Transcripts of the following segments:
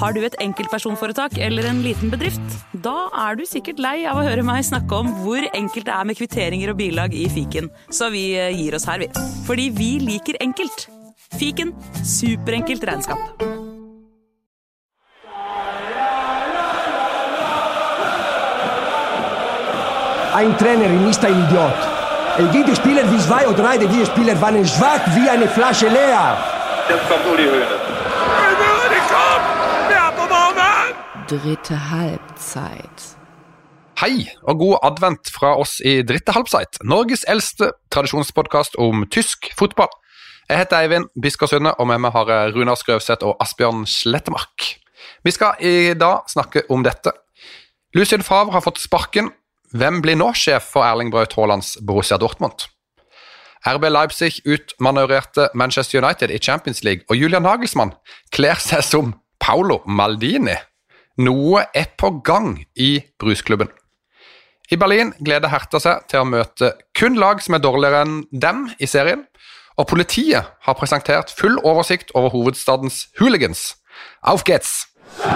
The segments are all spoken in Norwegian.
Har du et enkeltpersonforetak eller en liten bedrift? Da du sikkert lei av å høre meg snakke om hvor enkelt det med kvitteringer og bilag i fiken. Så vi gir oss her, vi. Fordi vi liker enkelt. Fiken, superenkelt regnskap. Ein Trainer ist ein Idiot. Jede Spieler wie 2 oder 3 der Spieler waren schwach wie eine Flasche leer. Jetzt kommt Uli Hoeneß. Dritte halvtid. Hei, og god advent fra oss i Dritte halvtid, Norges eldste tradisjonspodcast om tysk fotball. Jeg heter Eivind Biskåsønne, og med meg har jeg Runar Skrøvseth og Asbjørn Slettemark. Vi skal i dag snakke om dette. Lucien Favre har fått sparken. Hvem blir nå sjef for Erling Braut Haalands Borussia Dortmund? RB Leipzig utmanøvrerte Manchester United i Champions League, og Julian Nagelsmann kler seg som Paolo Maldini. Noe på gang i brusklubben. I Berlin gleder Hertha seg til å møte kun lag som dårligere enn dem i serien, og politiet har presentert full oversikt over hovedstadens hooligans. Auf geht's!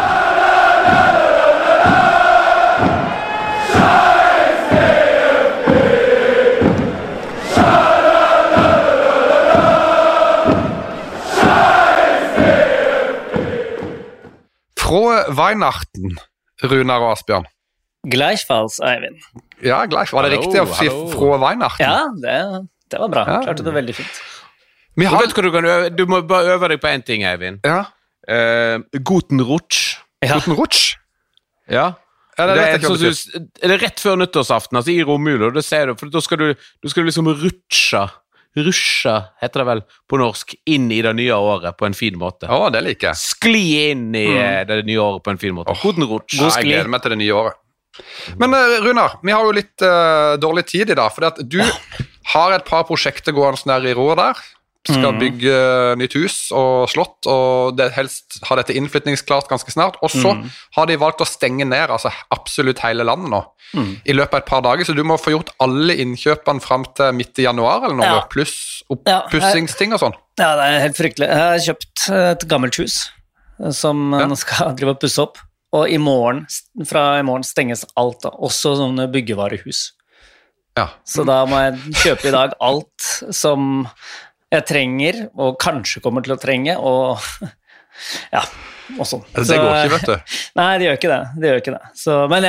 Frohe Weihnachten, Runar og Asbjørn. Gleichfalls, Eivind. Ja, gleich. Var det riktig å si frohe Weihnachten? Ja, det var bra. Ja. Klarte det veldig fint. Du vet hva du kan øve? Du må bare øve deg på en ting, Eivind. Ja. Guten Rutsch. Ja. Guten Rutsch? Ja. Ja, Det er rett før nyttårsaften, altså i Romulu, det ser du, for da skal du liksom rushe, heter det vel på norsk, inn i det nye året på en fin måte. Det liker jeg. Skli inn i det nye året på en fin måte. Guten Rutsch. Jeg gleder meg til det nye året. Men Runar, vi har jo litt dårlig tid i dag, fordi at du har et par prosjekter gående der i ro der. Skal bygge nytt hus og slott, og det helst har dette innflytningsklart ganske snart, og så har de valgt å stenge ned altså absolutt hele landet nå, i løpet av et par dager, så du må få gjort alle innkjøpene frem til midt i januar eller noe, pluss oppussingsting og sånn. Ja, det er helt fryktelig. Jeg har kjøpt et gammelt hus som nå skal drive og pusse opp, og fra i morgen stenges alt da, også sånne byggevarehus. Ja. Så da må jeg kjøpe i dag alt som jeg trenger, og kanskje kommer til å trenge, og ja, og sånn. Det går ikke, vet du. Nei, det gjør ikke det. Så, men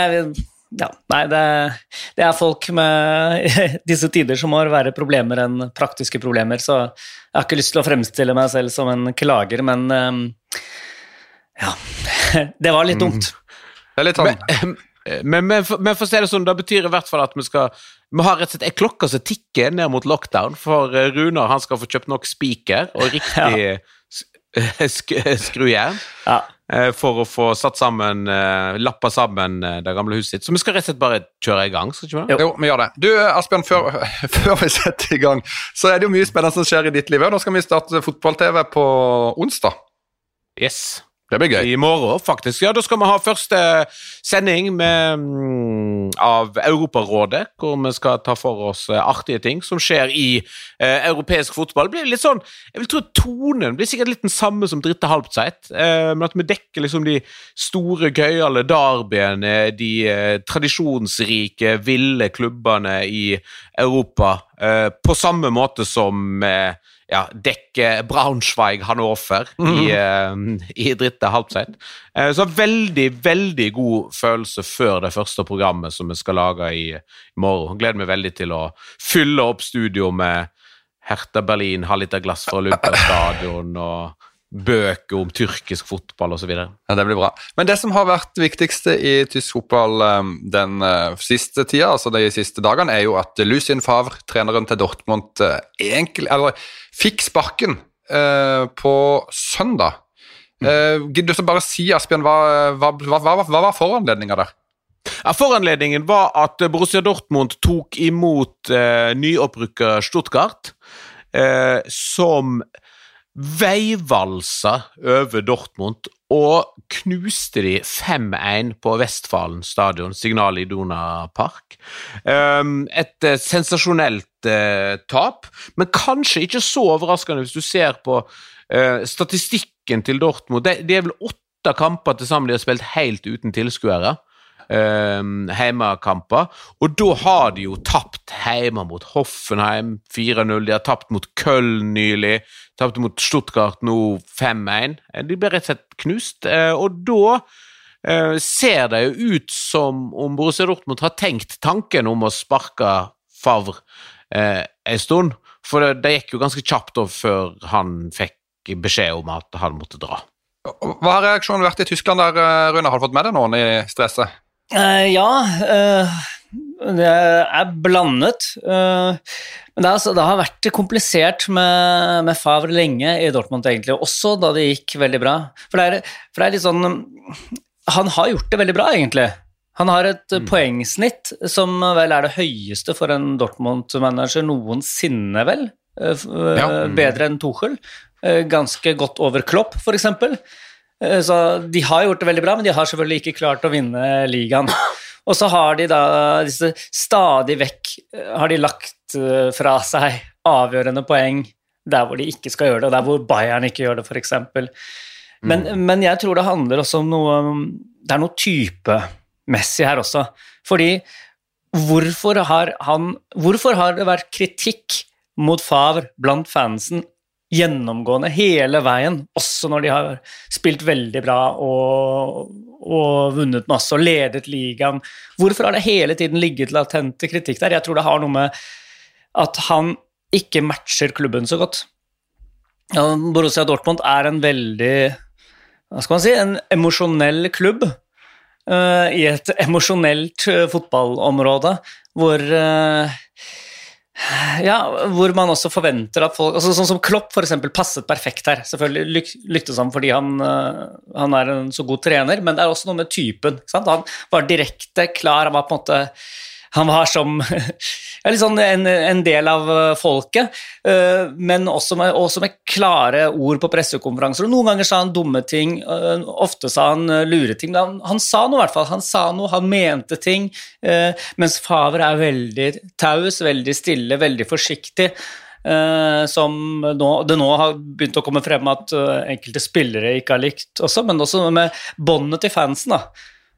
det er folk med disse tider som må være problemer enn praktiske problemer, så jeg har ikke lyst til å fremstille meg selv som en klager, men ja, det var litt dumt. Det er litt sånn. Men for å si det sånn, det betyr i hvert fall at vi har rett og slett en klokke som tikker ned mot lockdown, for Runar han skal få kjøpt nok spiker og riktig skrujern for å få satt sammen, lappa sammen det gamle huset sitt. Så vi skal rett og slett bare kjøre i gang, skal ikke vi? Jo, vi gjør det. Du, Asbjørn, før vi setter i gang, så det jo mye spennende som skjer i ditt liv. Nå skal vi starte fotball-TV på onsdag. Yes. Det blir gøy. I morgen, faktisk. Ja, da skal vi ha første sending av Europarådet, hvor vi skal ta for oss artige ting som skjer i europeisk fotball. Det blir litt sånn, jeg vil tro tonen blir sikkert litt den samme som Dritte halvtid, men at vi dekker liksom de store, gøyale derbyene, de tradisjonsrike, ville klubbene i Europa, på samme måte som dekke Braunschweig Hannover i Dritte halvtid. Så veldig, veldig god følelse før det første programmet som vi skal lage i morgen. Gleder meg veldig til å fylle opp studio med Hertha Berlin, halvliter glass fra Olympiastadion og bøker om tyrkisk fotball og så videre. Ja, det blir bra. Men det som har vært viktigste i tysk fotball den siste tida, altså de siste dagene, er jo at Lucien Favre, treneren til Dortmund, fikk sparken på søndag. Gidder du så bare si, Asbjørn, hva var foranledningen der? Ja, foranledningen var at Borussia Dortmund tok imot nyopprykket Stuttgart, som veivalsa over Dortmund og knuste de 5-1 på Westfalen stadion, Signal Iduna Park. Et sensasjonelt tap, men kanskje ikke så overraskende hvis du ser på statistikken til Dortmund. De er vel 8 kamper til sammen de har spilt helt uten tilskuere. Heimekamper, og da har de jo tapt heima mot Hoffenheim 4-0, de har tapt mot Köln nylig, tapt mot Stuttgart nå 5-1, de ble rett og slett knust, og da ser det jo ut som om Borussia Dortmund har tenkt tanken om å sparke Favre en stund, for det gikk jo ganske kjapt da før han fikk beskjed om at han måtte dra. Hva har reaksjonen vært i Tyskland der, Rune? Har du fått med deg noen i stresset? Det blandet. Men det har vært komplisert med Favre lenge i Dortmund egentlig, også da det gikk veldig bra. For det er litt sånn, han har gjort det veldig bra egentlig. Han har et poengsnitt som vel er det høyeste for en Dortmund-manager noensinne vel. Bedre enn Tuchel. Ganske godt over Klopp, for eksempel. Så de har gjort det veldig bra, men de har selvfølgelig ikke klart å vinne ligaen. Og så har de da disse stadig vekk har de lagt fra seg avgjørende poeng der hvor de ikke skal gjøre det, og der hvor Bayern ikke gjør det, for eksempel. Men jeg tror det handler også om det er noe typemessig her også. Fordi hvorfor har det vært kritikk mot Favre blant fansen gjennomgående hele veien, også når de har spilt veldig bra og vunnet masse og ledet ligaen? Hvorfor har det hele tiden ligget latente kritikk der? Jeg tror det har noe med at han ikke matcher klubben så godt. Borussia Dortmund er en veldig, hva skal man si, en emosjonell klubb i et emosjonelt fotballområde hvor man også forventer at folk, altså sånn som Klopp for eksempel passet perfekt her, selvfølgelig lyktes han fordi han er en så god trener, men det er også noe med typen, sant? Han var direkte klar, han var på en måte, han var som litt sånn en del av folket, men også med klare ord på pressekonferanser, og noen ganger sa han dumme ting, ofte sa han lure ting, men han sa noe i hvert fall, han mente ting, mens Favre er veldig taus, veldig stille, veldig forsiktig, som det nå har begynt å komme frem at enkelte spillere ikke har likt også, men også med båndet til fansen da,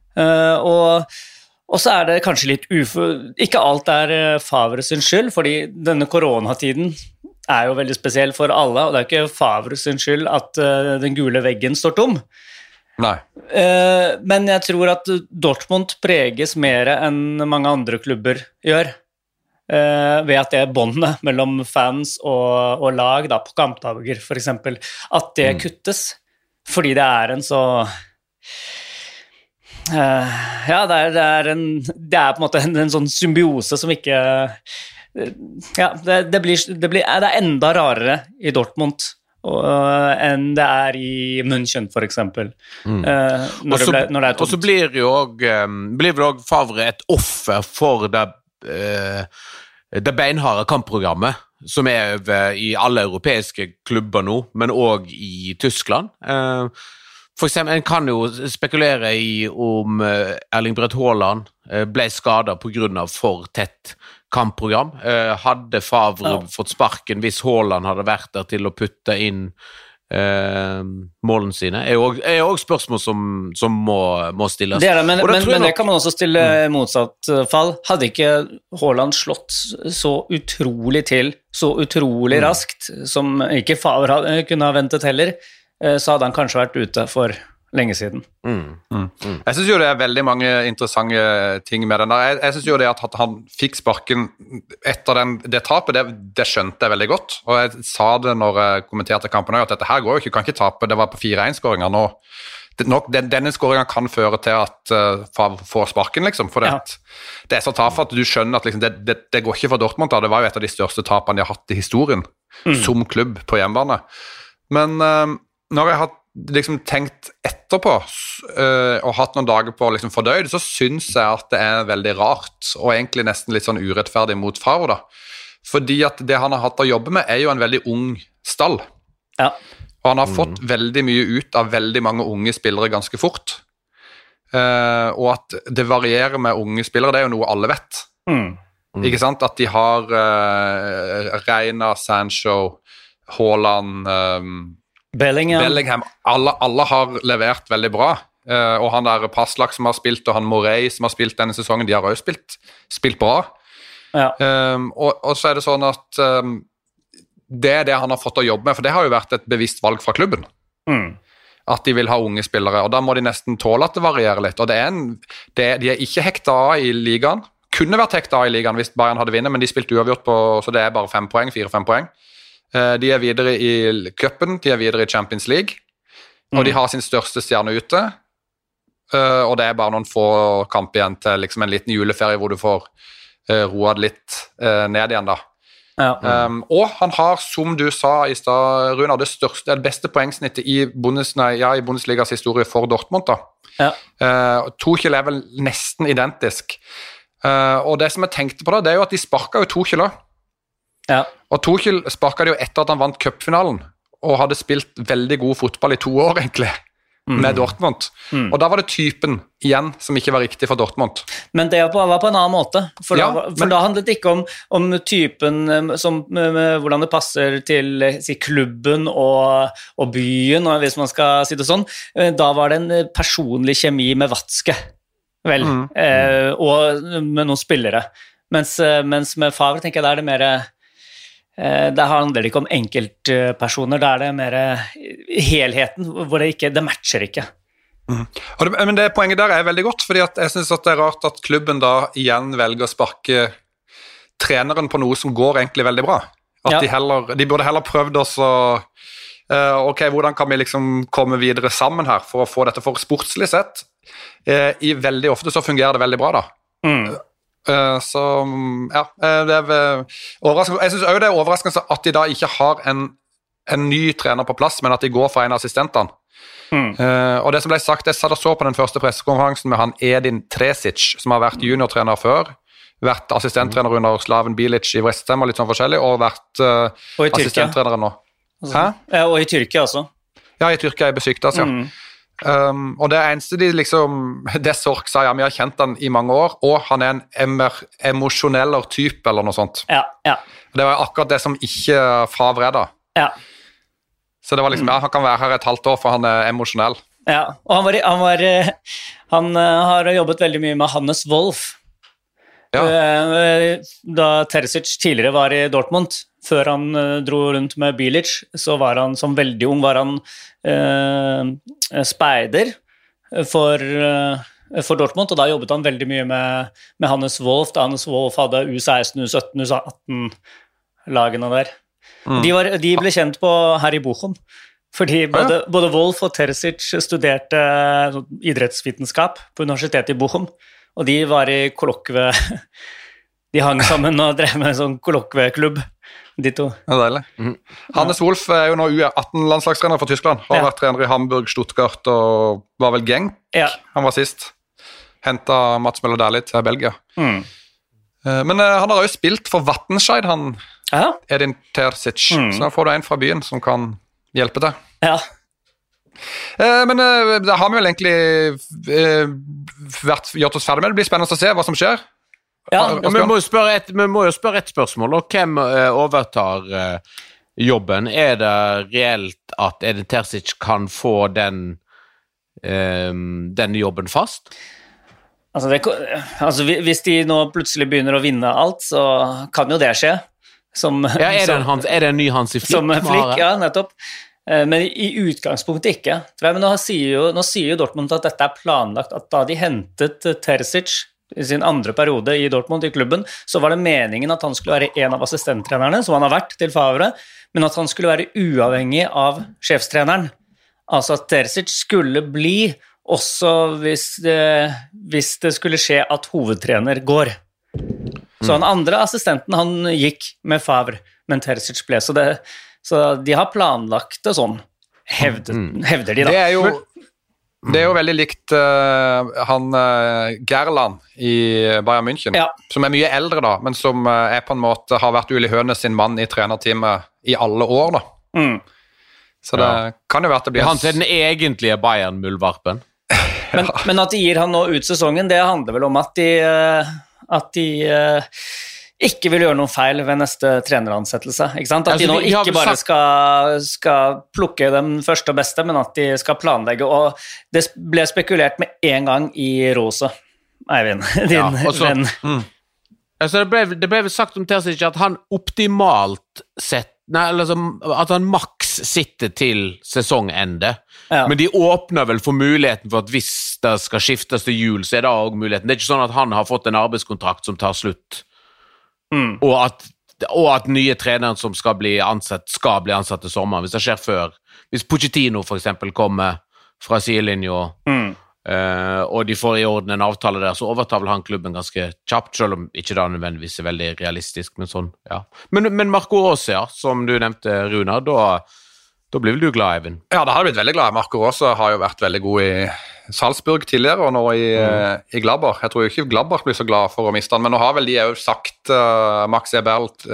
og så er det kanskje litt ikke alt er Favre sin skyld, fordi denne koronatiden er jo veldig spesiell for alle, og det er ikke Favre sin skyld at den gule veggen står tom. Nei. Men jeg tror at Dortmund preges mer enn mange andre klubber gjør, ved at det båndet mellom fans og lag da, på kampdager for eksempel, at det kuttes, fordi det er en så... det er på en måte en sånn symbiose som ikke det er enda rarere i Dortmund enn det er i München for eksempel når det er tomt. Og så blir det jo Favre et offer for det beinharde kampprogrammet som er i alle europeiske klubber nå, men også i Tyskland. For eksempel, en kan jo spekulere i om Erling Braut Haaland ble skadet på grunn av for tett kampprogram. Hadde Favre fått sparken hvis Haaland hadde vært der til å putte inn målene sine? Er jo også spørsmål som må stilles. Det er det, men det kan man også stille motsatt fall. Hadde ikke Haaland slått så utrolig til, så utrolig raskt, som ikke Favre kunne ha ventet heller, så hadde han kanskje vært ute for lenge siden. Jeg synes jo det er veldig mange interessante ting med den der. Jeg synes jo det at han fikk sparken etter det tapet, det skjønte jeg veldig godt, og jeg sa det når jeg kommenterte kampen at dette her går jo ikke, kan ikke tape, det var på 4-1-skåringer nå. Denne skåringen kan føre til at Favre får sparken, liksom, for det er så tafatt at du skjønner at liksom, det går ikke for Dortmund, da. Det var jo et av de største tapene de har hatt i historien, som klubb på hjemmebane. Men når jeg har liksom tenkt etterpå og hatt noen dager på å liksom fordøyd, så synes jeg at det er veldig rart og egentlig nesten litt sånn urettferdig mot Favre da. Fordi at det han har hatt å jobbe med er jo en veldig ung stall. Ja. Og han har fått veldig mye ut av veldig mange unge spillere ganske fort. Og at det varierer med unge spillere, det er jo noe alle vet. Ikke sant? At de har Reina, Sancho, Haaland, Bellingham. Alle har levert veldig bra. Og han der Passlack som har spilt, og han Morey som har spilt denne sesongen, de har også spilt bra. Ja. Og så er det sånn at det er det han har fått å jobbe med, for det har jo vært et bevisst valg fra klubben. At de vil ha unge spillere, og da må de nesten tåle at det varierer litt. Og de er ikke hekta av i ligaen. Kunne vært hekta av i ligaen hvis Bayern hadde vunnet, men de spilte uavgjort på, så det er bare 4-5 poeng. De er videre i cupen, de er videre i Champions League, og de har sin største stjerne ute, og det er bare noen få kamp igjen til liksom en liten juleferie hvor du får roet litt ned igjen da. Ja. Og han har, som du sa i stad, Runar, det beste poengsnittet i Bundesligas historie for Dortmund da. Ja. Tuchel er vel nesten identisk. Og det som jeg tenkte på da, det er jo at de sparket jo Tuchel da. Ja. Og Tuchel sparket det jo etter at han vant cupfinalen, og hadde spilt veldig god fotball i 2 år egentlig, med Dortmund. Og da var det typen igjen som ikke var riktig for Dortmund. Men det var på en annen måte, for da handlet det ikke om typen, hvordan det passer til klubben og byen, og hvis man skal si det sånn. Da var det en personlig kjemi med Watzke, vel, og med noen spillere. Mens med Favre tenker jeg da er det mer... Det handler ikke om enkeltpersoner, da er det mer helheten, hvor det matcher ikke. Men det poenget der er veldig godt, fordi at jeg synes at det er rart at klubben da igjen velger å sparke treneren på noe som går egentlig veldig bra. At de burde heller prøvd oss ok, hvordan kan vi liksom komme videre sammen her for å få dette for sportslig sett? Veldig ofte så fungerer det veldig bra da. Så det er overraskende. Jeg synes også det er overraskende at de da ikke har en ny trener på plass, men at de går for en av assistentene. Og det som ble sagt, jeg satt og så på den første pressekonferansen med han Edin Tresic, som har vært juniortrener før, vært assistenttrener under Slaven Bilic i West Ham og litt sånn forskjellig, og vært assistenttrener nå. Og i Tyrkia også. Ja, i Tyrkia, i Besiktas, og det eneste de liksom, det Sork sa, vi har kjent han i mange år, og han er en emosjoneller type eller noe sånt. Det var akkurat det som ikke Favre er da. Så det var liksom, han kan være her et halvt år, for han er emosjonell. Ja, og han har jobbet veldig mye med Hannes Wolf. Da Terzic tidligere var i Dortmund, før han dro rundt med Bilic, så var han som veldig ung, var han speider for Dortmund, og da jobbet han veldig mye med Hannes Wolf, da Hannes Wolf hadde U16, U17, U18-lagene der. De ble kjent her i Bochum, fordi både Wolf og Terzic studerte idrettsvitenskap på universitetet i Bochum, og de var i kollokve, de hang sammen og drev med en sånn kollokveklubb, de to. Det er deilig. Hannes Wolf er jo nå U18-landslagstrener for Tyskland, har vært trener i Hamburg, Stuttgart og var vel Genk, han var sist. Hentet Mats Møller Dæhlie til Belgia. Men han har jo spilt for Wattenscheid, han Edin Terzic, så da får du en fra byen som kan hjelpe deg. Ja. Men da har vi vel egentlig gjort oss ferdig med det. Det blir spennende å se hva som skjer. Vi må jo spørre et spørsmål, og hvem overtar jobben? Er det reelt at Edin Terzic kan få den jobben fast? Altså, hvis de nå plutselig begynner å vinne alt, så kan jo det skje. Er det en ny Hansi Flick? Som Flick, ja, nettopp. Men i utgangspunktet ikke. Men nå sier jo Dortmund at dette er planlagt, at da de hentet Terzic i sin andre periode i Dortmund i klubben, så var det meningen at han skulle være en av assistenttrenerne, som han har vært til Favre, men at han skulle være uavhengig av sjefstreneren. Altså at Terzic skulle bli også hvis det skulle skje at hovedtrener går. Så den andre assistenten, han gikk med Favre, men Terzic ble, så de har planlagt det sånn, hevder de da. Det er jo veldig likt han Gerland i Bayern München, som er mye eldre da, men som på en måte har vært Uli Hoeneß sin mann i trenerteamet i alle år da. Så det kan jo være at det blir... Han er den egentlige Bayern-mullvarpen. Men at de gir han nå ut sesongen, det handler vel om at de ikke vil gjøre noe feil ved neste treneransettelse, ikke sant? At Altså, de nå vi har ikke vel bare skal plukke den første og beste, men at de skal planlegge, og det ble spekulert med en gang i Rose, Eivind, din venn. Altså, det ble vel sagt om Terzic at han optimalt sett, at han maks sitter til sesongende, men de åpner vel for muligheten for at hvis det skal skiftes til jul, så det også muligheten. Det ikke sånn at han har fått en arbeidskontrakt som tar slutt, og at nye trenere som skal bli ansatt til sommeren, hvis det skjer før. Hvis Pochettino for eksempel kommer fra sidelinja, og de får i orden en avtale der, så overtar vel han klubben ganske kjapt, selv om ikke det nødvendigvis er veldig realistisk, men sånn, ja. Men Marco Rose, som du nevnte, Runar, da blir vel du glad, Eivind? Ja, det har blitt veldig glad. Marco Rose har jo vært veldig god i Salzburg tidligere, og nå i Gladbach. Jeg tror jo ikke Gladbach blir så glad for å miste han, men nå har vel de jo sagt, Max Eberl,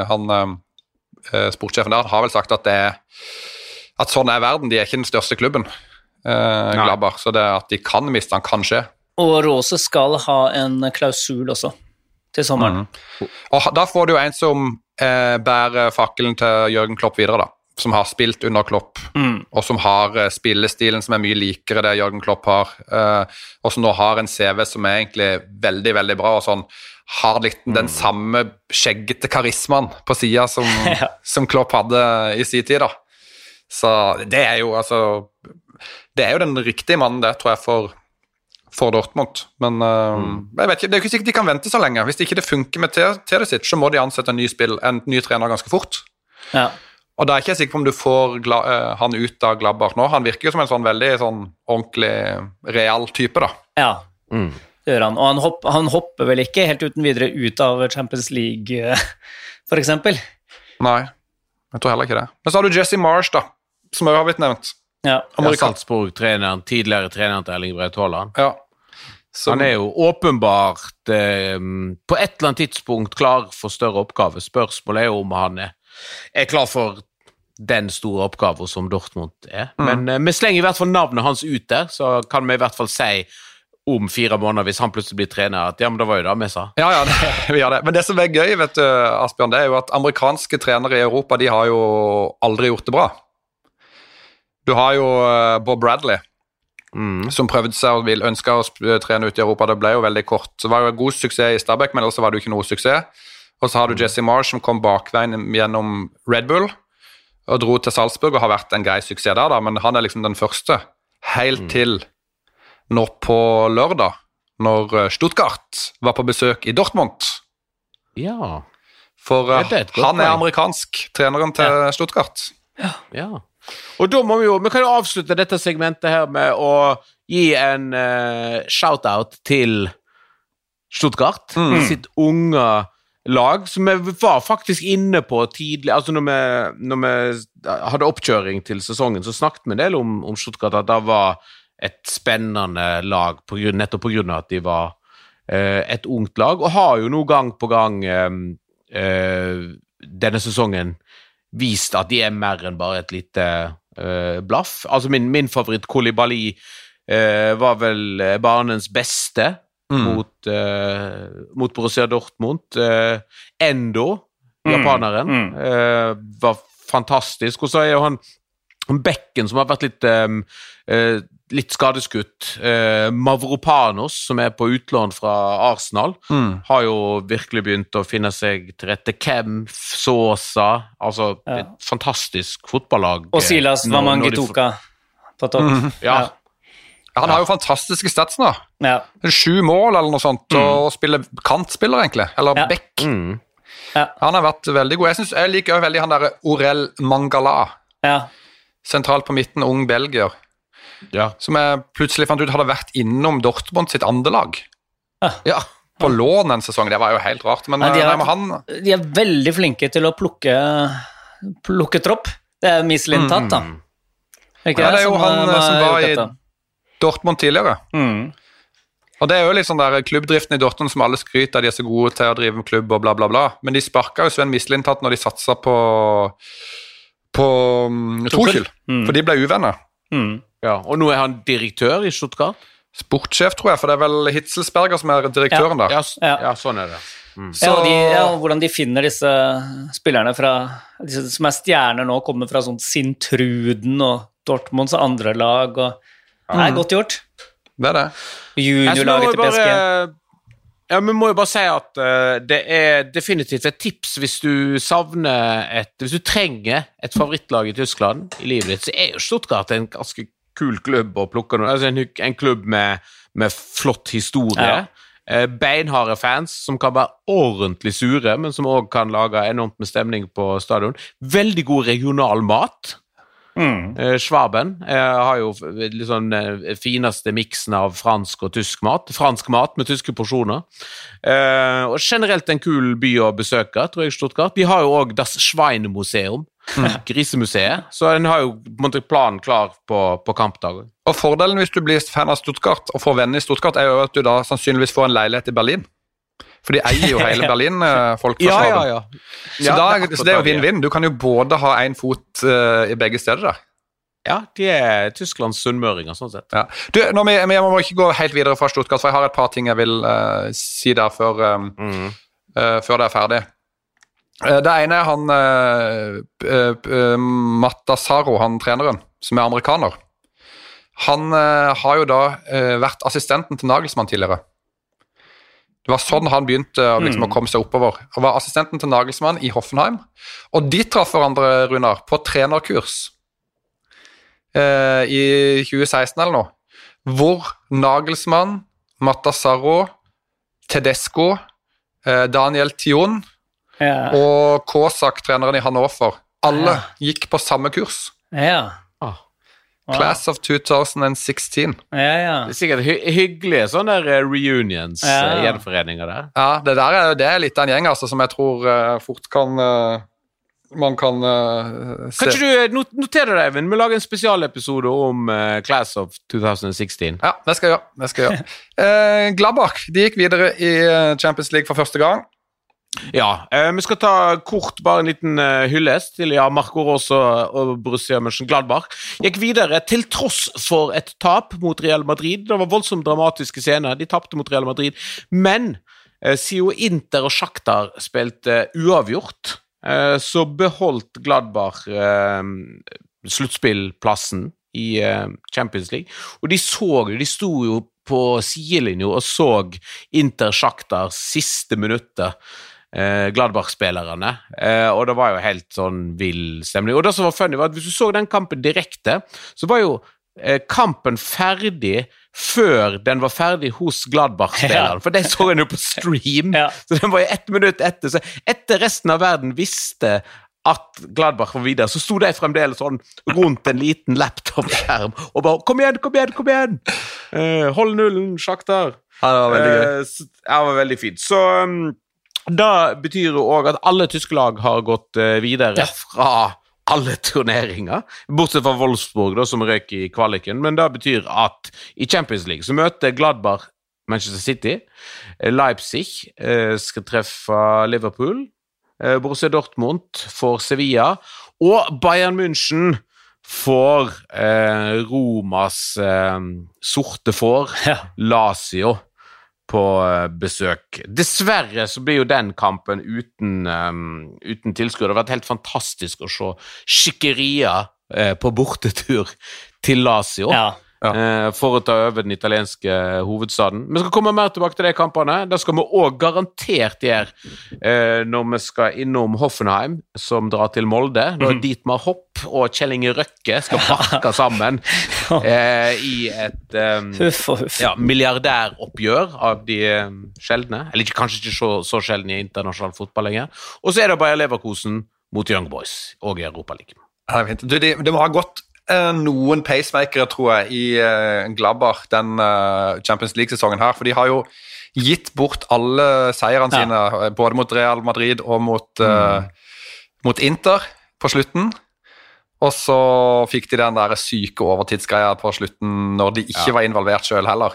sportssjefen der, har vel sagt at at sånn er verden, de er ikke den største klubben, Gladbach, så det at de kan miste han kan skje. Og Rose skal ha en klausul også, til sommeren. Og da får du jo en som bærer fakkelen til Jørgen Klopp videre da, som har spilt under Klopp, og som har spillestilen som er mye likere det Jørgen Klopp har, og som nå har en CV som er egentlig veldig, veldig bra, og sånn, har litt den samme skjeggete karismaen på siden som Klopp hadde i sin tid da. Så det er jo, altså, det er jo den riktige mannen det, tror jeg, for Dortmund, men jeg vet ikke, det er jo ikke sikkert de kan vente så lenge. Hvis det ikke funker med Terzic, så må de ansette en ny trener ganske fort. Ja. Og da er jeg ikke sikker på om du får han ut av Gladbach nå. Han virker jo som en sånn veldig sånn ordentlig real type da. Ja, det gjør han. Og han hopper vel ikke helt uten videre ut av Champions League, for eksempel? Nei, jeg tror heller ikke det. Men så har du Jesse Marsh da, som også har blitt nevnt. Ja, Salzburg-treneren, tidligere treneren til Erling Braut Haaland. Ja. Han er jo åpenbart på et eller annet tidspunkt klar for større oppgave. Spørsmålet er jo om han er klar for den store oppgaven som Dortmund er. Men vi slenger i hvert fall navnet hans ut der, så kan vi i hvert fall si om 4 måneder, hvis han plutselig blir trener, at ja, men det var jo det vi sa. Ja, vi gjør det. Men det som er gøy, vet du, Asbjørn, det er jo at amerikanske trenere i Europa, de har jo aldri gjort det bra. Du har jo Bob Bradley, som prøvde seg og ønske å trene ut i Europa. Det ble jo veldig kort. Så var jo en god suksess i Stabæk, men ellers var det jo ikke noe suksess. Og så har du Jesse Marsh, som kom bakveien gjennom Red Bull, og dro til Salzburg og har vært en grei suksess der, da. Men han er liksom den første, helt til nå på lørdag, når Stuttgart var på besøk i Dortmund. Ja. For han er amerikansk, treneren til Stuttgart. Ja. Og da må vi kan jo avslutte dette segmentet her med å gi en shout-out til Stuttgart, sitt unge lag, som vi var faktisk inne på tidlig, altså når vi hadde oppkjøring til sesongen, så snakket vi en del om Stuttgart, at det var et spennende lag, nettopp på grunn av at de var et ungt lag, og har jo nå gang på gang denne sesongen vist at de er mer enn bare et lite blaff. Altså min favoritt, Koulibaly, var vel banens beste mot Borussia Dortmund. Endo, japaneren, var fantastisk. Og så er jo han Bekken, som har vært litt skadeskutt. Mavropanos, som er på utlån fra Arsenal, har jo virkelig begynt å finne seg til rette. Kempf, Sosa, altså et fantastisk fotballag. Og Silas Wamangituka på topp. Ja. Han har jo fantastiske stats nå. 7 mål eller noe sånt, og kantspiller egentlig, eller Beck. Han har vært veldig god. Jeg liker jo veldig han der Aurel Mangala. Sentralt på midten, ung belgier. Som jeg plutselig fant ut hadde vært innom Dortmund sitt andelag. På lån en sesong, det var jo helt rart. Men de er veldig flinke til å plukke tropp. Det er mislintatt da. Det er jo han som var i Dortmund tidligere. Og det er jo litt sånn der klubbdriften i Dortmund som alle skryter, de er så gode til å drive med klubb og bla bla bla, men de sparket jo Sven Mislintat når de satset på Tuchel, for de ble uvenner. Ja, og nå er han direktør i Stuttgart? Sportssjef, tror jeg, for det er vel Hitzelsberger som er direktøren der. Ja, sånn er det. Så, hvordan de finner disse spillerne disse som stjerner nå, kommer fra sånn Sint-Truden og Dortmunds andre lag, og det godt gjort. Det det. Juniorlaget til PSG. Ja, men må jo bare si at det definitivt et tips hvis du hvis du trenger et favorittlag i Tyskland i livet ditt, så jo Stuttgart en ganske kul klubb å plukke noe. Altså en klubb med flott historie. Beinharde fans som kan være ordentlig sure, men som også kan lage enormt med stemning på stadion. Veldig god regional mat. Schwaben har jo liksom fineste miksen av fransk og tysk mat. Fransk mat med tyske porsjoner. Og generelt en kul by å besøke, tror jeg, Stuttgart. De har jo også Das Schweinemuseum, grisemuseet, så den har jo på en måte planen klar på kampdag. Og fordelen hvis du blir fan av Stuttgart og får venner i Stuttgart, jo at du da sannsynligvis får en leilighet i Berlin. For de eier jo hele Berlin, folk fra Schwaben. Så det jo vinn-vinn. Du kan jo både ha en fot i begge steder der. Ja, de Tysklands sunnmøringer, sånn sett. Ja. Du, vi må ikke gå helt videre fra Stuttgart, for jeg har et par ting jeg vil si der før det ferdig. Det ene han Matasaro, han treneren, som amerikaner. Han har jo da vært assistenten til Nagelsmann tidligere. Det var sånn han begynte liksom, å komme seg oppover. Han var assistenten til Nagelsmann i Hoffenheim, og de traff hverandre, Runar, på trenerkurs i 2016 eller noe, hvor Nagelsmann, Matasaro, Tedesco, Daniel Thion og Kozak, treneren i Hannover, alle gikk på samme kurs. Class of 2016. Det sikkert hyggelige sånne der reunions, gjenforeninger der. Ja, det litt av en gjeng altså, som jeg tror fort man kan se. Kanskje du noterer deg, Eivind, vi lager en spesialepisode om Class of 2016. Ja, det skal jeg gjøre. Gladbach, de gikk videre i Champions League for første gang. Ja, vi skal ta kort bare en liten hyllest til Marco Rose og Borussia Mönchengladbach. Gikk videre til tross for et tap mot Real Madrid. Det var voldsomt dramatiske scener. De tappte mot Real Madrid. Men siden Inter og Shakhtar spilte uavgjort, så beholdt Gladbach sluttspillplassen i Champions League. Og de sto jo på sidelinjen og så Inter Shakhtars siste minutter, Gladbach-spillerne, og det var jo helt sånn vill stemning. Og det som var funny var at hvis du så den kampen direkte, så var jo kampen ferdig før den var ferdig hos Gladbach-spilleren, for det så den jo på stream, så den var jo 1 minutt etter, så etter resten av verden visste at Gladbach var videre, så stod de fremdeles sånn rundt en liten laptop-skjerm og bare, kom igjen! Hold nullen, Shakhtar. Ja, det var veldig gøy. Det var veldig fint. Så da betyr det også at alle tyske lag har gått videre fra alle turneringer, bortsett fra Wolfsburg da, som røk i kvaliken, men det betyr at i Champions League så møter Gladbach Manchester City, Leipzig skal treffe Liverpool, Borussia Dortmund for Sevilla, og Bayern München for Romas sorte får, Lazio, på besøk. Dessverre så blir jo den kampen uten tilskuere. Det har vært helt fantastisk å se Schickeria på bortetur til Lazio. For å ta over den italienske hovedstaden. Vi skal komme mer tilbake til de kampene. Det skal vi også garantert gjøre når vi skal innom Hoffenheim, som drar til Molde. Da Dietmar Hopp og Kjell Inge Røkke skal pakke sammen i et milliardæroppgjør av de sjeldne, eller kanskje ikke så sjeldne i internasjonal fotball lenger. Og så det Bayer Leverkusen mot Young Boys, og i Europa League. Det må ha gått noen pacemakere, tror jeg, i Gladbach den Champions League-sesongen her, for de har jo gitt bort alle seierne sine, både mot Real Madrid og mot Inter på slutten, og så fikk de den der syke overtidsgreia på slutten når de ikke var involvert selv heller.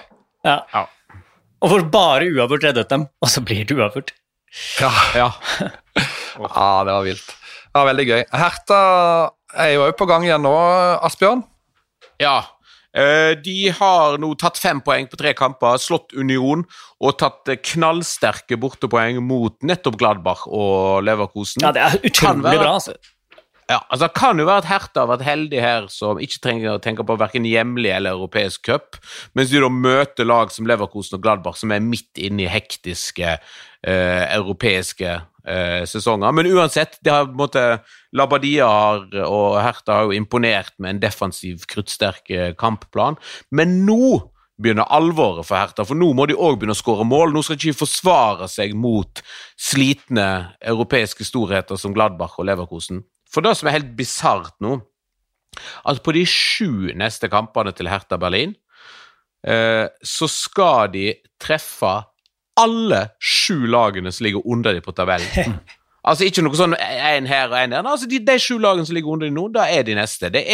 Og hvor bare uavgjort reddet dem, og så blir det uavgjort. Ja, det var vilt. Det var veldig gøy. Hertha jo på gang igjen nå, Asbjørn? Ja, De har nå tatt 5 poeng på 3 kamper, slått Union og tatt knallsterke bortepoeng mot nettopp Gladbach og Leverkusen. Ja, det utrolig bra, altså. Ja, altså det kan jo være at Hertha har vært heldig her som ikke trenger å tenke på hverken hjemlig eller europeisk cup, mens de da møter lag som Leverkusen og Gladbach som midt inne i hektiske europeiske sesonger. Men uansett, det har på en måte Labadia og Hertha har jo imponert med en defensiv, kruttsterk kampplan, men nå begynner alvoret for Hertha, for nå må de også begynne å skåre mål. Nå skal de ikke forsvare seg mot slitne europeiske storheter som Gladbach og Leverkusen. For det som helt bizarrt nå, at på de 7 neste kampene til Hertha Berlin, så skal de treffe alle 7 lagene som ligger under de på tabellen. Altså ikke noe sånn en her og en der. Altså de 7 lagene som ligger under de nå, da de neste. Det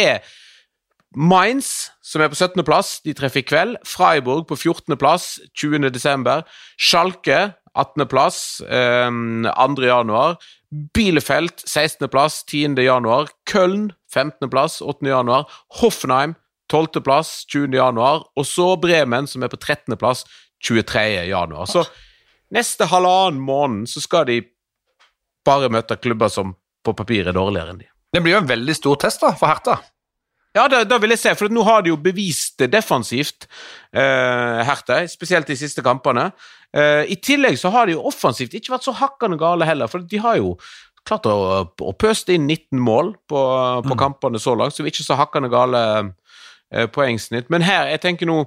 Mainz, som på 17. plass, de treffer i kveld. Freiburg på 14. plass, 20. desember. Schalke, 18. plass, 2. januar. Bielefeld, 16. plass, 10. januar. Köln, 15. plass, 8. januar. Hoffenheim, 12. plass, 20. januar. Og så Bremen, som på 13. plass, 23. januar. Så neste halvannen måned så skal de bare møte klubber som på papiret dårligere enn de. Det blir jo en veldig stor test da, for Hertha. Ja, da vil jeg se, for nå har de jo bevist det defensivt, Hertha, spesielt de siste kampene. I tillegg så har de jo offensivt ikke vært så hakkende gale heller, for de har jo klart å pøste inn 19 mål på kampene så langt, så vi ikke så hakkende gale poengsnitt. Men her, jeg tenker nå,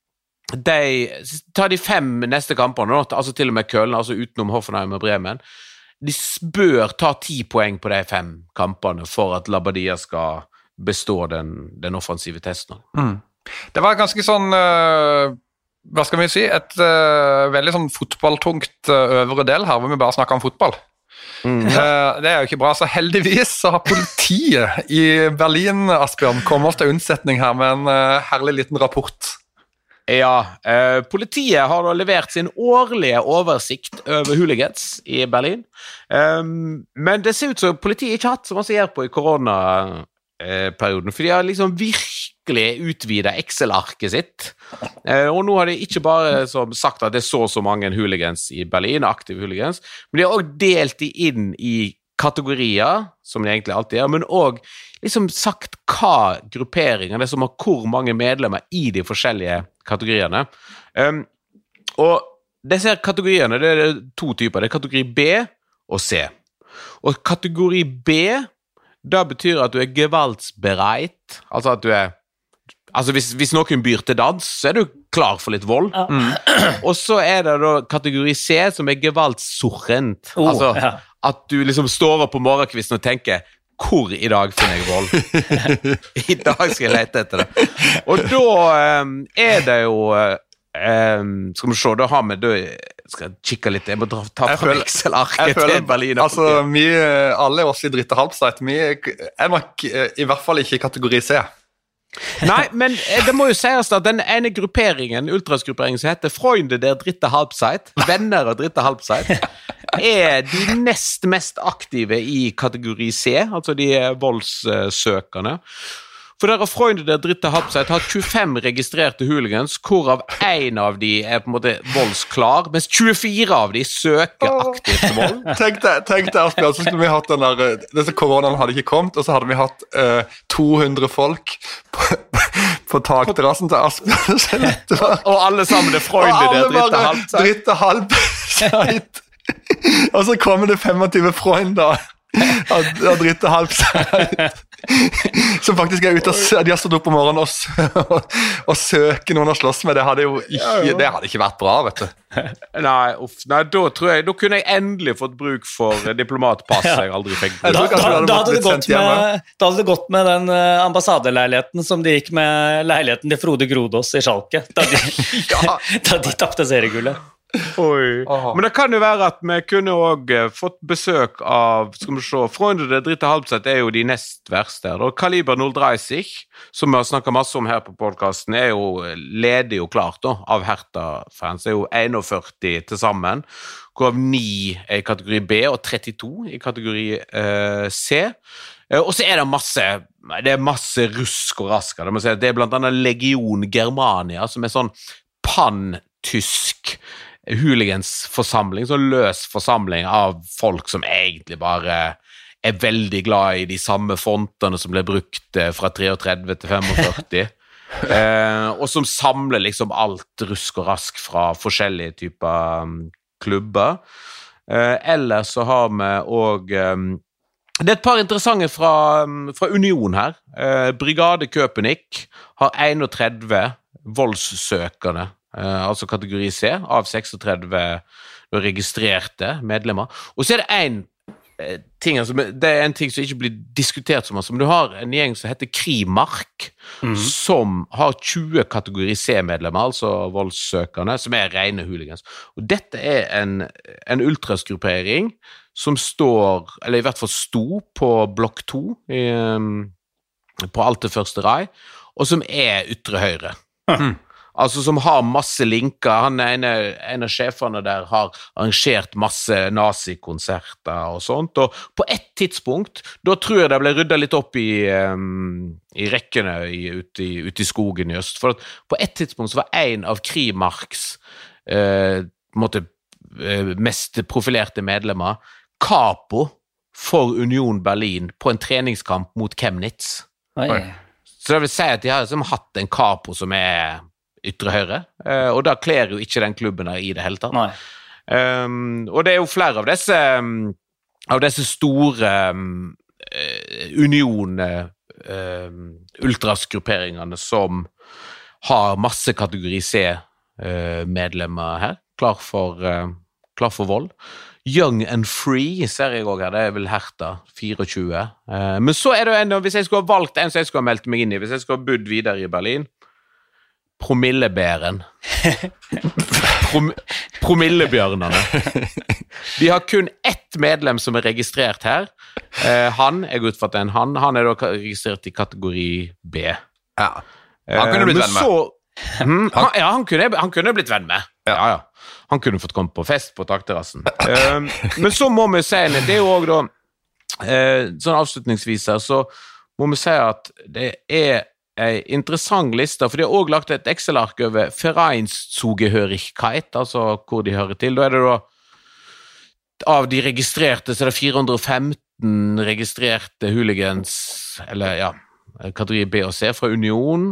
tar de 5 neste kampene, altså til og med Köln, altså utenom Hoffenheim og Bremen, de bør ta 10 poeng på de 5 kampene for at Labadia skal bestå den offensive testen. Det var ganske sånn, hva skal vi si, et veldig sånn fotballtungt øvre del her, hvor vi bare snakker om fotball. Det jo ikke bra, så heldigvis så har politiet i Berlin, Asbjørn, kommet oss til unnsetning her med en herlig liten rapport. Ja, politiet har da levert sin årlige oversikt over hooligans i Berlin, men det ser ut som politiet ikke har hatt så masse gjør på i koronaperioden, for de har liksom virkelig utvidet Excel-arket sitt, og nå har de ikke bare sagt at det så mange hooligans i Berlin, aktive hooligans, men de har også delt de inn i kategorier, som de egentlig alltid men også liksom sagt hva grupperinger, det som har hvor mange medlemmer i de forskjellige kategoriene. Og disse kategoriene, det 2 typer, det kategori B og C. Og kategori B, da betyr at du gewaltsbereit, altså at du altså hvis noen byr til dans, så du klar for litt vold. Og så det da kategori C, som gewaltsuchend, altså at du liksom står opp på morgenkvisten og tenker, hvor i dag finner jeg vold? I dag skal jeg lete etter det. Og da det jo skal vi se, da har vi skal jeg kikke litt, jeg må ta fra Excel-arket til Berlin. Altså, alle oss i Dritte Halbseit, vi nok i hvert fall ikke i kategori C. Nei, men det må jo sies at den ene grupperingen, ultrasgrupperingen som heter Freunde der Dritte Halbseit, venner av Dritte Halbseit, de nest mest aktive i kategori C, altså de voldssøkerne. For der Freunde der Dritte Halbseit har 25 registrerte hooligans, hvorav en av de på en måte voldsklar, mens 24 av de søker aktivt vold. Tenk deg, Asbjørn, så skulle vi hatt den der, disse koronaen hadde ikke kommet, og så hadde vi hatt 200 folk på takterrassen til Asbjørn. Og alle sammen Freunde der Dritte Halbseit. Dritte Halbseit. Og så kommer det 25 Freunder av Dritte Halbseit som faktisk ute de har stått opp om morgenen og søker noen å slåss med. Det hadde jo ikke, det hadde ikke vært bra, vet du. Nei, da tror jeg, da kunne jeg endelig fått bruk for diplomatpass jeg aldri fikk. Da hadde det gått med den ambassadeleiligheten som det gikk med leiligheten til Frode Grodås i Schalke, da de tappte seriegullet. Oi. Men det kan jo være at vi kunne også fått besøk av, skal vi se, Freunde der Dritte Halbseit jo de nest verste her. Og Kaliber 030, som vi har snakket masse om her på podcasten, jo ledig og klart da, av Hertha-fans. Det jo 41 til sammen, hvorav 9 i kategori B og 32 i kategori C. Og så det masse rusk og rask. Det blant annet Legion Germania, som sånn pan-tysk hooligansforsamling, sånn løs forsamling av folk som egentlig bare veldig glad i de samme fontene som ble brukt fra 33 til 45, og som samler liksom alt rusk og rask fra forskjellige typer klubber. Eller så har vi også det et par interessante fra Union her. Brigade Köpenick har 31 voldssøkende, altså kategori C, av 36 registrerte medlemmer. Og så det en ting, det en ting som ikke blir diskutert så mye, men du har en gjeng som heter Krimark, som har 20 kategori C-medlemmer, altså voldssøkende, som rene hooligans. Og dette en ultrasgruppering som står, eller i hvert fall sto på blokk 2 på alt det første rai, og som ytre høyre. Altså som har masse linker. Han en av sjefene der har arrangert masse nazi-konserter og sånt, og på et tidspunkt, da tror jeg det ble ryddet litt opp i rekkene ute i skogen i øst, for på et tidspunkt så var en av Krimarks mest profilerte medlemmer Capo for Union Berlin på en treningskamp mot Chemnitz. Så det vil si at de har hatt en Capo som ytre høyre, og da kler jo ikke den klubben i det hele tatt. Og det jo flere av disse store Union ultrasgrupperingene som har masse kategori C medlemmer her, klar for vold. Young and Free ser jeg også her, det vel Hertha, 24. Men så det jo hvis jeg skulle ha valgt en som jeg skulle ha meldt meg inn i, hvis jeg skulle ha bodd videre i Berlin, Promillebæren. Promillebjørnene. De har kun ett medlem som registrert her. Han, jeg går ut for at han da registrert i kategori B. Ja. Han kunne blitt venn med. Han kunne blitt venn med. Ja. Han kunne fått komme på fest på takterrassen. Men så må vi si, det jo også da, sånn avslutningsvis her, så må vi si at det en interessant liste, for de har også lagt et Excel-ark over Vereinszugehörigkeit, altså hvor de hører til. Da det da, av de registrerte, så det 415 registrerte hooligans, eller ja, kategori B og C fra Union,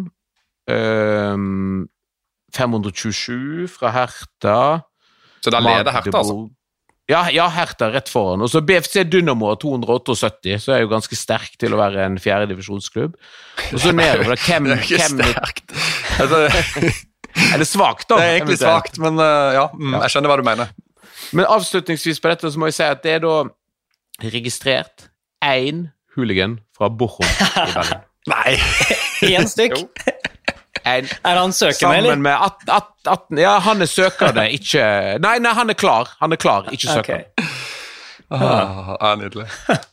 527 fra Hertha. Så da leder Hertha, altså? Ja, Hertha rett foran. Og så BFC Dynamo 278, så jo ganske sterk til å være en 4. divisjonsklubb. Og så nedover, det ikke sterkt. Det svagt da? Det egentlig svagt, men jeg skjønner hva du mener. Men avslutningsvis på dette så må jeg si at det da registrert 1 hooligan fra Bochum i Berlin. Nei! 1 stykk? Han søkende, eller? Sammen med 18, ja, han søkende, ikke... Nei, han klar, ikke søkende. Okay. Nydelig.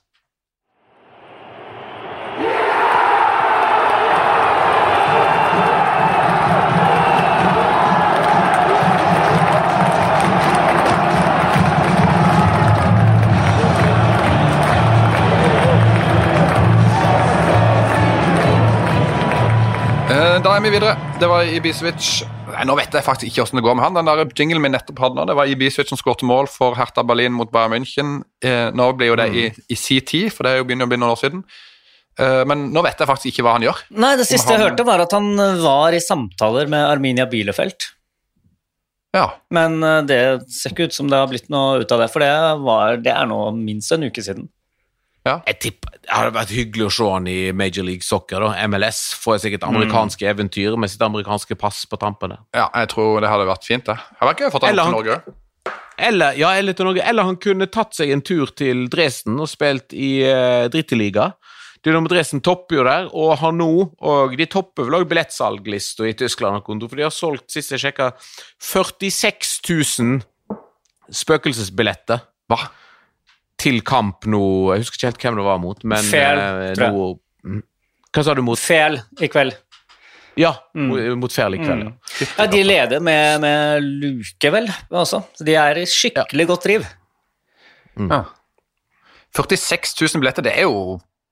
Da vi videre. Det var Ibisevic. Nå vet jeg faktisk ikke hvordan det går med han. Den der jinglen min nettopp hadde nå, det var Ibisevic som skårte mål for Hertha Berlin mot Bayern München. Nå blir jo det i sin tid, for det jo begynner å bli noen år siden. Men nå vet jeg faktisk ikke hva han gjør. Nei, det siste jeg hørte var at han var i samtaler med Arminia Bielefeld. Ja. Men det ser ikke ut som det har blitt noe ut av det, for det nå minst en uke siden. Ja. Jeg tipper det hadde vært hyggelig å se han i Major League Soccer da. MLS får sikkert amerikanske eventyr med sitt amerikanske pass på tampene. Ja, jeg tror det hadde vært fint det. Jeg har ikke fått han til Norge. Eller til Norge. Eller han kunne tatt seg en tur til Dresden og spilt i Dritteliga. Dynamo Dresden topper jo der, og har nå, og de topper vel også billettsalglister i Tyskland, for de har solgt, sist jeg sjekket, 46 000 spøkelsesbilletter. Hva? Til kamp nå, jeg husker ikke helt hvem det var mot, men Fel, tror jeg. Hva sa du mot? Fel i kveld. Ja, mot Fel i kveld. Ja, de leder med luke vel, også. Så de i skikkelig godt driv. Ja. 46 000 billetter, det jo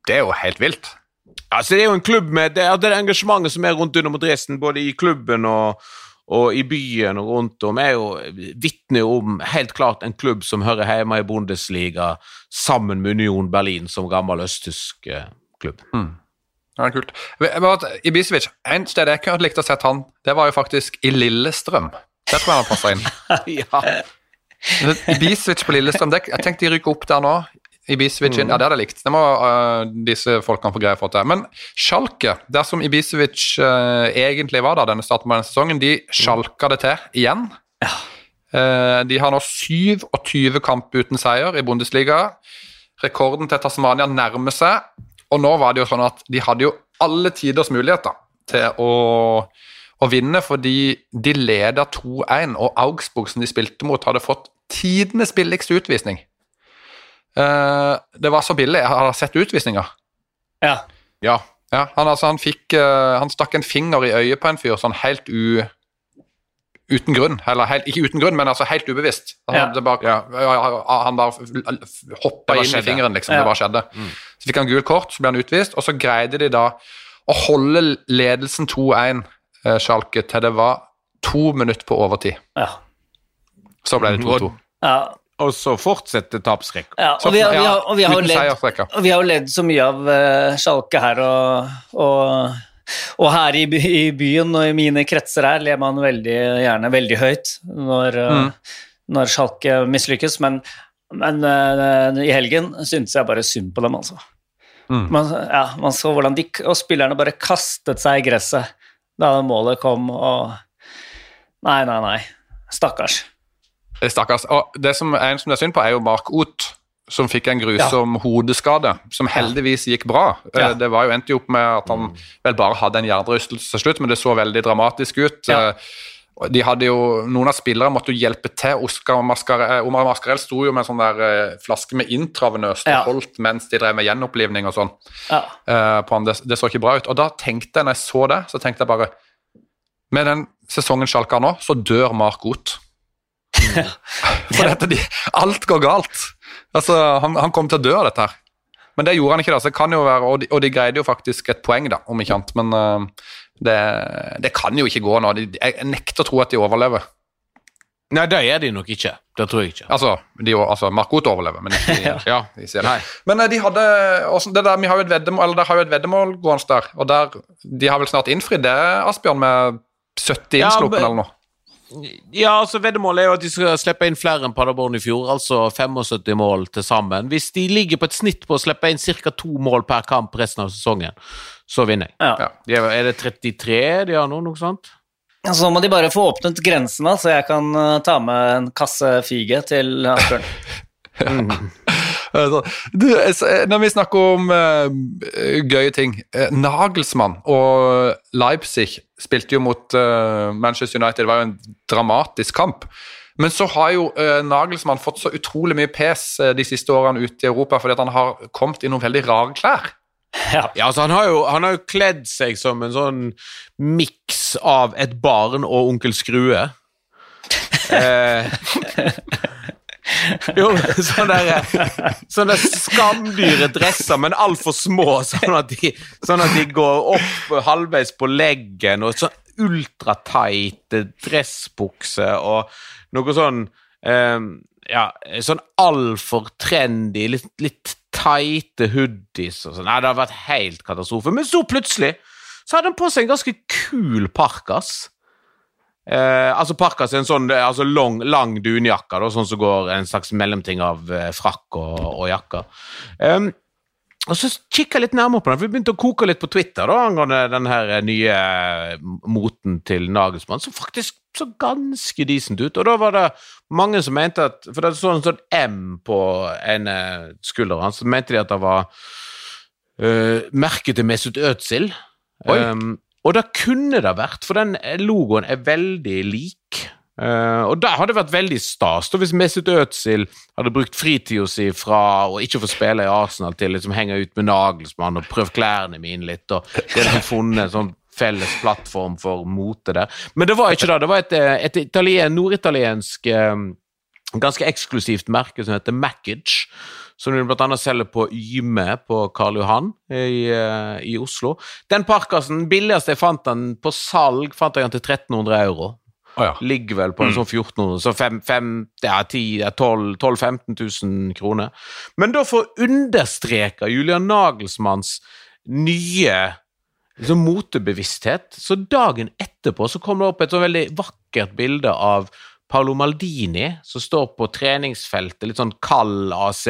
Det jo helt vilt. Altså, det jo en klubb med det engasjementet som rundt Dynamo Dresden, både i klubben og i byen og rundt om, jo vittner om helt klart en klubb som hører hjemme i Bundesliga sammen med Union Berlin som gammel østtysk klubb. Ja, kult. Ibisevic, en sted jeg kunne likt å sett han, det var jo faktisk i Lillestrøm. Det tror jeg han passer inn. Ja. Ibisevic på Lillestrøm, jeg tenkte de rykker opp der nå. Ibisevic inn, ja det det likt. Det må disse folkene få greie for til. Men Schalke, der som Ibisevic egentlig var da, denne starten på denne sesongen, de Schalka det til igjen. Ja. De har nå 27 kamp uten seier i Bundesliga. Rekorden til Tasmania nærmer seg, og nå var det jo sånn at de hadde jo alle tiders muligheter til å vinne, fordi de leder 2-1, og Augsburg som de spilte mot hadde fått tidenes billigste utvisning. Det var så billig, jeg har sett utvisninger. Ja, han stakk en finger i øyet på en fyr, sånn helt uten grunn, eller ikke uten grunn, men altså helt ubevisst. Han bare hoppet inn i fingeren, liksom, det bare skjedde. Så fikk han gul kort, så ble han utvist, og så greide de da å holde ledelsen 2-1 Schalke til det var 2 minutter på overtid. Så ble det 2-2. Og så fortsetter tapsrekk. Ja, og vi har jo ledd så mye av Schalke her, og her i byen og i mine kretser her ler man gjerne veldig høyt når Schalke mislykkes, men i helgen synes jeg bare synd på dem, altså. Man så hvordan og spillerne bare kastet seg i gresset da målet kom, og nei, stakkars. Stakkars. Og det som det er synd på jo Mark Oth, som fikk en grusom hodeskade, som heldigvis gikk bra. Det var jo endte opp med at han vel bare hadde en hjernerystelse til slutt, men det så veldig dramatisk ut. De hadde jo, noen av spillere måtte jo hjelpe til. Omar Mascarell sto jo med en sånn der flaske med intravenøst og holdt mens de drev med gjenopplivning og sånn. På han. Det så ikke bra ut. Og da tenkte jeg, når jeg så det, så tenkte jeg bare, med den sesongen Schalke nå, så dør Mark Oth. For alt går galt. Altså, han kom til å dø av dette her. Men det gjorde han ikke da, så det kan jo være, og de greide jo faktisk et poeng da, om ikke annet, men det kan jo ikke gå nå. Jeg nekter å tro at de overlever. Nei, det de nok ikke. Det tror jeg ikke. Altså Mark Oth overlever, men ikke, de sier det. Men de hadde, vi har jo et veddemål, eller der har jo et veddemål gående der, og der, de har vel snart innfridd det, Asbjørn, med 70 innsluppen eller noe. Ja, altså veddemålet jo at de skal slippe inn flere enn Paderborn i fjor, altså 75 mål til sammen. Hvis de ligger på et snitt på å slippe inn cirka 2 mål per kamp resten av sesongen, så vinner jeg. Er det 33 de har nå, noe sånt? Så må de bare få åpnet grensene, så jeg kan ta med en kasse fige til Asbjørn. Når vi snakker om gøye ting, Nagelsmann og Leipzig spilte jo mot Manchester United. Det var jo en dramatisk kamp, men så har jo Nagelsmann fått så utrolig mye pes de siste årene ute i Europa, fordi at han har kommet i noen veldig rare klær. Altså han har jo kledd seg som en sånn mix av et barn og onkel Skrue. Jo, sånne skamdyre dresser, men alt for små, sånn at de går opp halvveis på leggen, og sånn ultratight dressbukse, og noe sånn, sånn alt for trendy, litt tighte hoodies, og sånn. Nei, det har vært helt katastrofe, men så plutselig, så hadde han på seg en ganske kul parkas. Altså parkas en sånn lang dunjakka da, sånn som går en slags mellomting av frakk og jakka. Og så kikket jeg litt nærmere på den, for vi begynte å koke litt på Twitter da, angående den her nye moten til Nagelsmann, som faktisk så ganske decent ut, og da var det mange som mente at, for det så en sånn M på en skulder hans, så mente de at det var merket til Mesut Özil. Og da kunne det vært, for den logoen veldig lik, og da hadde det vært veldig stas, og hvis Mesut Özil hadde brukt fritiden sin fra å ikke få spille i Arsenal til liksom henge ut med Nagelsmann og prøve klærne mine litt, og det hadde funnet en sånn felles plattform for mote der. Men det var ikke det var et norditaliensk ganske eksklusivt merke som heter Mackage, som de blant annet selger på Yme på Karl Johan i Oslo. Den parkasen, billigst jeg fant den på salg, fant jeg den til 1300 euro. Ligger vel på en sånn 1400, så 12-15 000 kroner. Men da for å understreke Julian Nagelsmanns nye motebevissthet, så dagen etterpå så kom det opp et så veldig vakkert bilde av Paolo Maldini, som står på treningsfeltet, litt sånn kald AC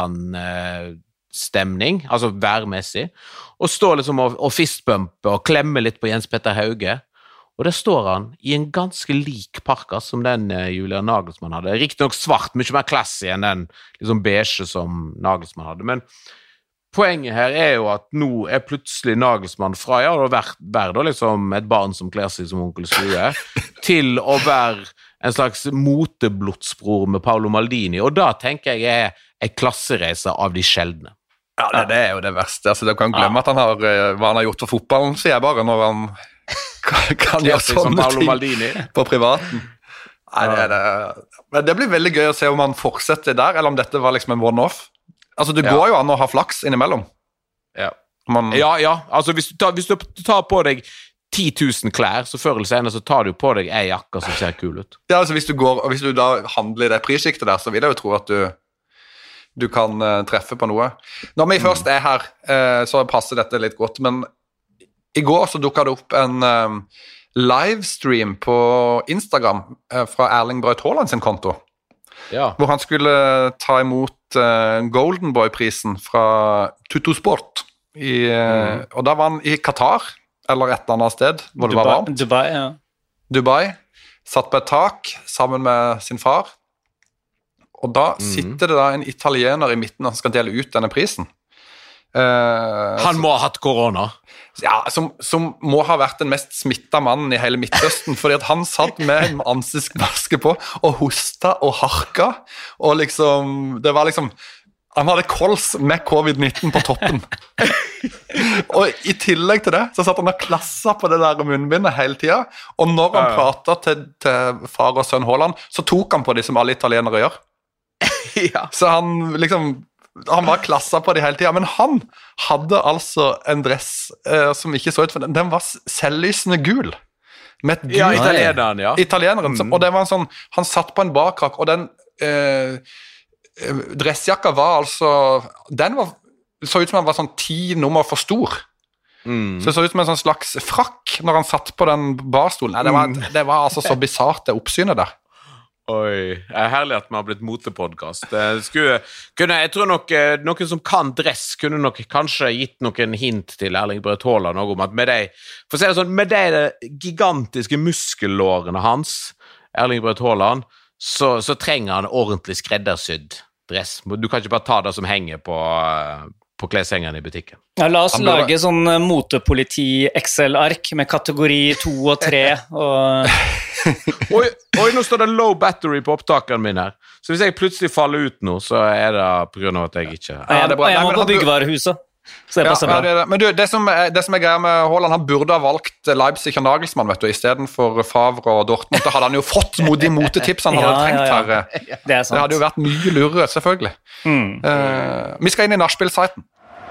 Milan-stemning, altså værmessig, og står liksom og fistbumper og klemmer litt på Jens Petter Hauge. Og der står han i en ganske lik parkas som den Julian Nagelsmann hadde. Riktig nok svart, mye mer classy enn den liksom beige som Nagelsmann hadde. Men poenget her jo at nå plutselig Nagelsmann fra, det har vært liksom et barn som kler seg som onkel Skrue, til å være en slags moteblodsbror med Paolo Maldini. Og da tenker jeg en klassereise av de sjeldne. Ja, det jo det verste. Altså, du kan glemme at hva han har gjort for fotballen, sier jeg bare, når han kan gjøre sånne ting på privaten. Nei, men det blir veldig gøy å se om han fortsetter der, eller om dette var liksom en one-off. Altså, det går jo an å ha flaks innimellom. Ja, altså hvis du tar på deg 10 000 klær, så før eller senere så tar du på deg en jakke som ser kul ut. Ja, altså hvis du da handler i det prisskiktet der, så vil jeg jo tro at du kan treffe på noe. Når vi først her, så passer dette litt godt, men i går så dukket det opp en livestream på Instagram fra Erling Braut Haaland sin konto, hvor han skulle ta imot Golden Boy-prisen fra Tuttosport, og da var han i Qatar, eller et annet sted, hvor det var varmt. Dubai, satt på et tak sammen med sin far, og da sitter det da en italiener i midten og skal dele ut denne prisen. Han må ha hatt korona. Ja, som må ha vært den mest smittet mannen i hele Midtøsten, fordi at han satt med ansiktsmaske på og hosta og harka, og liksom, det var liksom, han hadde kols med covid-19 på toppen. Og i tillegg til det, så satt han og klassa på det der munnbindet hele tiden, og når han pratet til far og sønn Haaland, så tok han på de som alle italienere gjør. Så han var klassa på det hele tiden, men han hadde altså en dress som ikke så ut for den. Den var selvlysende gul. Med et gul italieneren. Og det var en sånn, han satt på en bakrak, og den dressjakka var altså, så ut som den var sånn 10 nummer for stor. Så det så ut som en sånn slags frakk når han satt på den barstolen. Nei, det var altså så bizarrt det oppsynet der. Oi, det herlig at vi har blitt motepodcast. Jeg tror nok noen som kan dress kunne nok kanskje gitt noen hint til Erling Braut Haaland om at med de gigantiske muskellårene hans, Erling Braut Haaland, så trenger han ordentlig skreddersydd dress. Du kan ikke bare ta det som henger på kleshengeren i butikken. Ja, la oss lage sånn motepoliti Excel-ark med kategori 2 og 3 og... Oi, nå står det low battery på opptakeren min her. Så hvis jeg plutselig faller ut nå, så det på grunn av at jeg ikke... Jeg må på byggevarehuset. Så men du, det som greia med Haaland, han burde ha valgt Leipzig og Nagelsmann, vet du, i stedet for Favre og Dortmund. Da hadde han jo fått de motetips han hadde trengt her. Det hadde jo vært mye lurere, selvfølgelig. Vi skal inn i nachspiel-siten.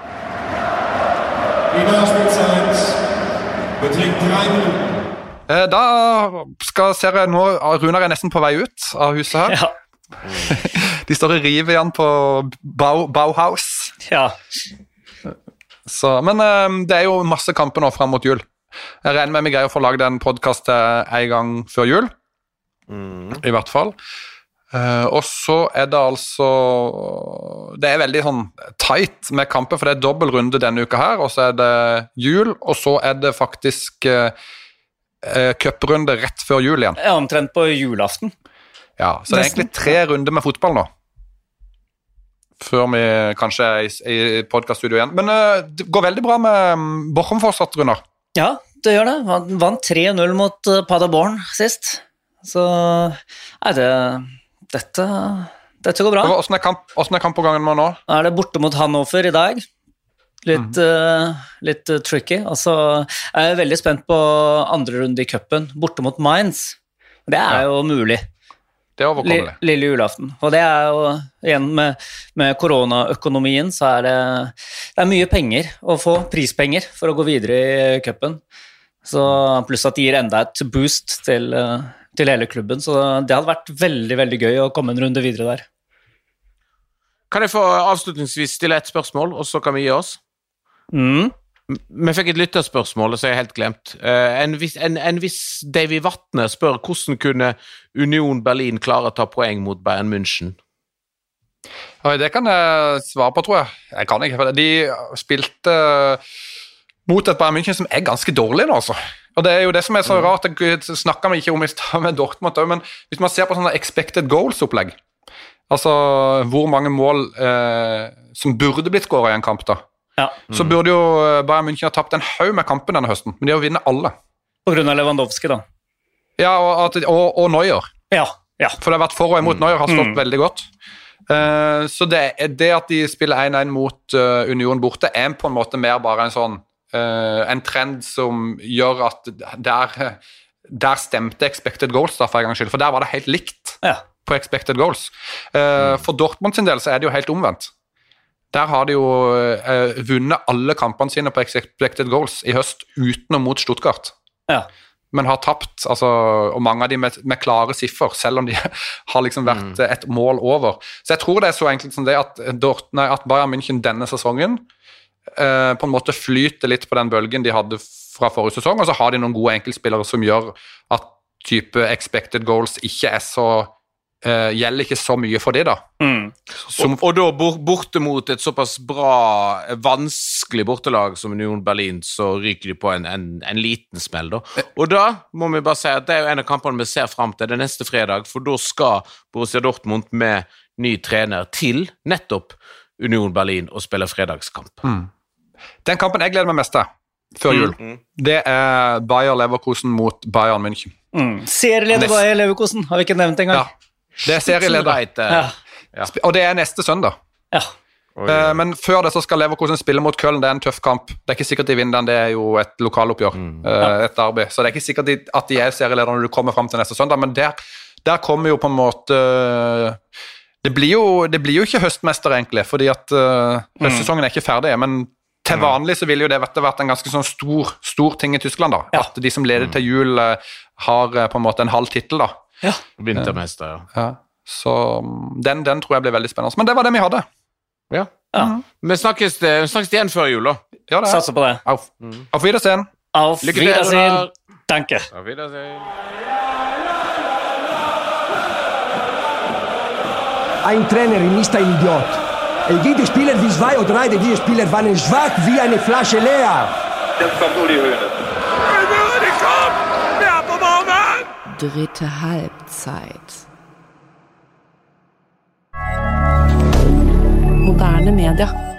I nachspiel-site beträgt 3 minutter. Da ser jeg nå, Runar nesten på vei ut av huset her. Ja. De står i rive igjen på Bauhaus. Ja. Så, men det jo masse kamper nå frem mot jul. Jeg regner med meg greier å få laget en podcast en gang før jul. I hvert fall. Og så det altså, det veldig sånn tight med kamper, for det dobbelt runde denne uka her, og så det jul, og så det faktisk... cuprunde rett før jul igjen. Ja, omtrent på julaften. Ja, så det egentlig 3 runder med fotball nå. Før vi kanskje i podcaststudio igjen. Men det går veldig bra med Bochum fortsatt, Runar. Ja, det gjør det. Han vant 3-0 mot Paderborn sist. Så dette går bra. Hvordan kamp på gangen med nå? Det borte mot Hannover i dag. Litt tricky. Altså, jeg veldig spent på andre runde i cupen, borte mot Mainz. Det jo mulig. Det er overkommelig. Lille julaften. Og det jo igjen med koronaøkonomien, så det er mye penger å få, prispenger, for å gå videre i cupen. Så pluss at det gir enda et boost til hele klubben, så det hadde vært veldig, veldig gøy å komme en runde videre der. Kan jeg få avslutningsvis stille et spørsmål, og så kan vi gi oss? Vi fikk et lytterspørsmål, så jeg helt glemt. En viss Davy Vatne spør hvordan kunne Union Berlin klare å ta poeng mot Bayern München? Oi, det kan jeg svare på, tror jeg. Jeg kan ikke, for de spilte mot et Bayern München som ganske dårlig nå, altså. Og det jo det som så rart, jeg snakker ikke om i stedet med Dortmund, men hvis man ser på sånne expected goals-opplegg, altså hvor mange mål som burde blitt skåret i en kamp da, så burde jo Bayern München ha tapt en haug med kampen denne høsten, men de har vunnet alle. På grunn av Lewandowski da. Ja, og Neuer. Ja. For det har vært for og imot Neuer har stått veldig godt. Så det at de spiller 1-1 mot Union borte på en måte mer bare en sånn en trend som gjør at der stemte expected goals da for en gang skyld, for der var det helt likt på expected goals. For Dortmund sin del så det jo helt omvendt. Der har de jo vunnet alle kampene sine på expected goals i høst utenom mot Stuttgart. Men har tapt, altså, og mange av de med klare siffer, selv om de har liksom vært et mål over. Så jeg tror det så enkelt som det at Bayern München denne sesongen på en måte flyter litt på den bølgen de hadde fra forrige sesong, og så har de noen gode enkeltspillere som gjør at type expected goals ikke så gjelder ikke så mye for det da. Og da borte mot et såpass bra, vanskelig bortelag som Union Berlin, så ryker de på en liten smell da. Og da må vi bare si at det jo en av kampene vi ser frem til det neste fredag, for da skal Borussia Dortmund med ny trener til nettopp Union Berlin og spille fredagskamp. Den kampen jeg gleder meg mest til før jul, det Bayer Leverkusen mot Bayern München. Serieleder Bayer Leverkusen, har vi ikke nevnt en gang. Ja. Det serieleder. Og det neste søndag. Men før det så skal Leverkusen spille mot Köln. Det en tøff kamp. Det ikke sikkert de vinner den, det jo et lokaloppgjør, et derby. Så det ikke sikkert at de serieledere når du kommer frem til neste søndag, men der kommer jo på en måte det blir jo ikke høstmester egentlig, fordi at høstsesongen ikke ferdig, men til vanlig så ville jo det vært en ganske sånn stor ting i Tyskland da, at de som leder til jul har på en måte en halv titel da. Vintermester, Så den tror jeg blir veldig spennende. Men det var det vi hadde. Vi snakkes igjen før jul da. Satser på det. Auf Wiedersehen. Auf Wiedersehen. Danke. Auf Wiedersehen. Ein Trainer ist ein Idiot. Spieler wie 2 oder 3 der Spieler waren schwach wie eine Flasche leer. Jetzt kommt Uli Hoeneß. Dritte Halbzeit. Moderne media.